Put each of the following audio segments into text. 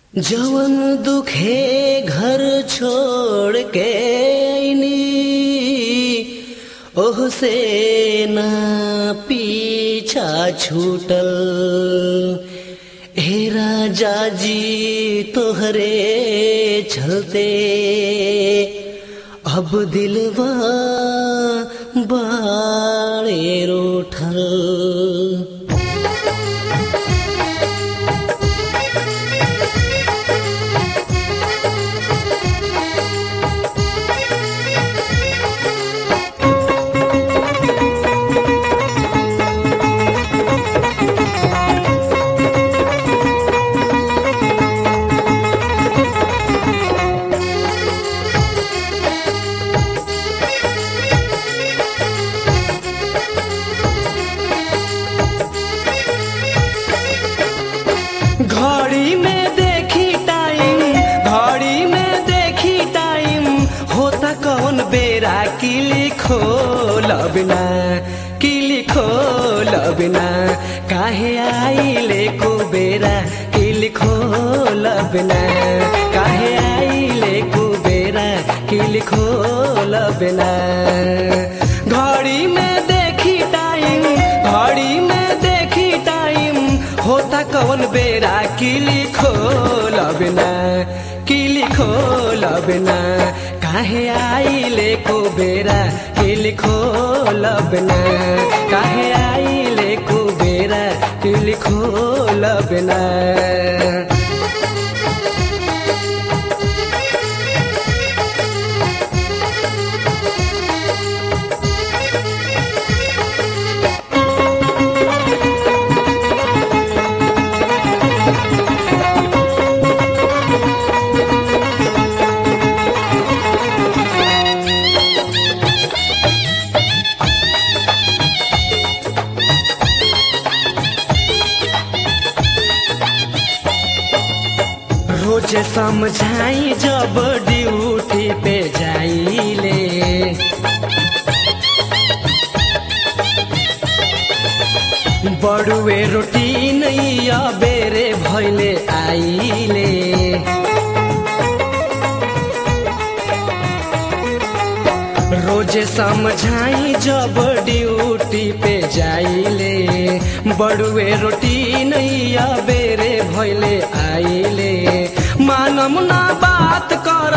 जवन दुखे घर छोड़ के आईनी ओह से ना पीछा छूटल। हे राजा जी तोहरे चलते अब दिलवा बाड़े रूठल। घड़ी में देखी टाइम होता कौन बेरा किली खोलब ना काहे आइले कुबेरा किली खोलब ना काहे आइले कुबेरा किली खोलब ना। घड़ी में देखी टाइम होता कौन बेरा किली खोलब ना काहे आइले कुबेरा किली खोलब ना काहे आइले कुबेरा किली खोलब ना। रोज समझाई जब ड्यूटी पे जाइले बड़ुए रोटी नहीं बेरे भैले आइले। रोज समझाई जब ड्यूटी पे जाइले बड़ुए रोटी नहीं बेरे भैले आइले। मानम ना बात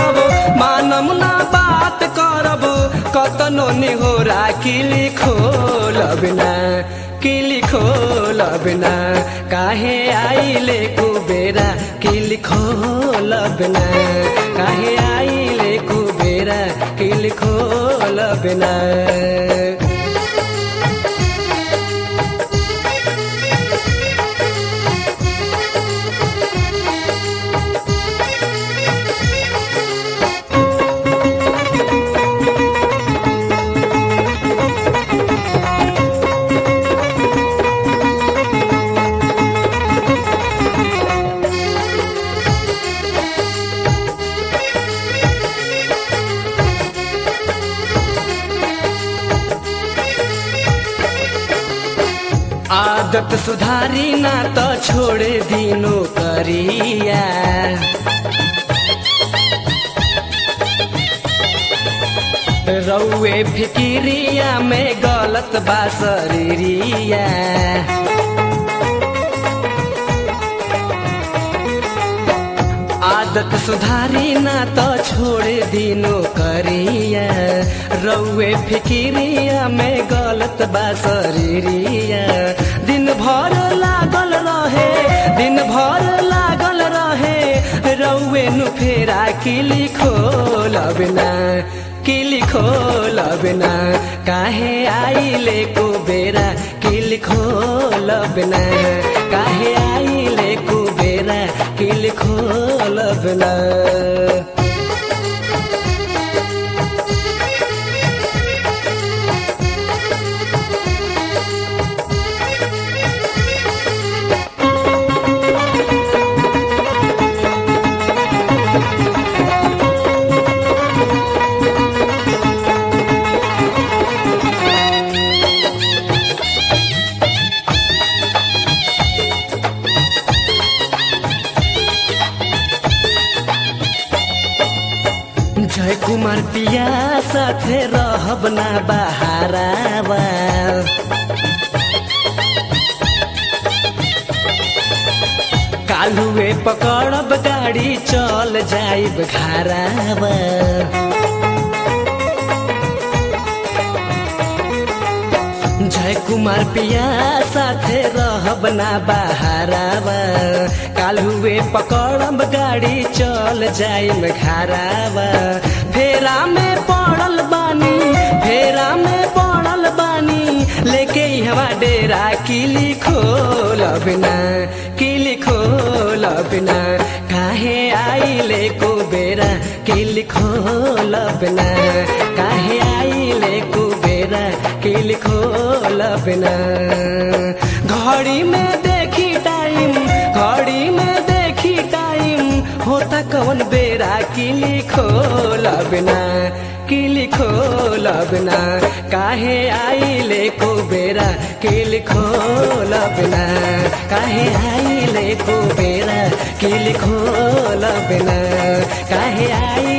करब कतनो निहोरा किली खोलब ना काहे आइले कुबेरा किली खोलब ना काहे आइले कुबेरा किली खोलब ना। आदत सुधारी ना तो छोड़े दिनो करिया रउए फिकिरिया में गलत बा शरीरिया। आदत सुधारी ना तो छोड़े दिनो करिया रउए फिकिरिया में गलत बा शरीरिया। दिन भर लागल रहे रउए नु फेरा किली खोलब ना काहे आइले कुबेरा किली खोलब ना काहे आइले कुबेरा किली खोलब ना। कुमार पिया साथे रहब ना बहारावा कालुए पकड़ब गाड़ी चल जाइब घरावा जय कुमार पिया साथे रहब ना बहारावा कालुए पकड़ब गाड़ी चल जाइम घरावा फेरा में पड़ल बानी फेरा में पड़ल बानी लेके हवा डेरा किली खोलब ना किली खोलब ना काहे आइले को बेरा किली खोलब ना काहे आइले को बेरा किली खोलब ना घड़ी में देखी टाइम घड़ी में देखी टाइम होता कौन बेरा किली खोलब ना किली खोलब ना काहे आइले को बेरा किली खोलब ना काहे आइले को बेरा किली खोलब ना काहे आई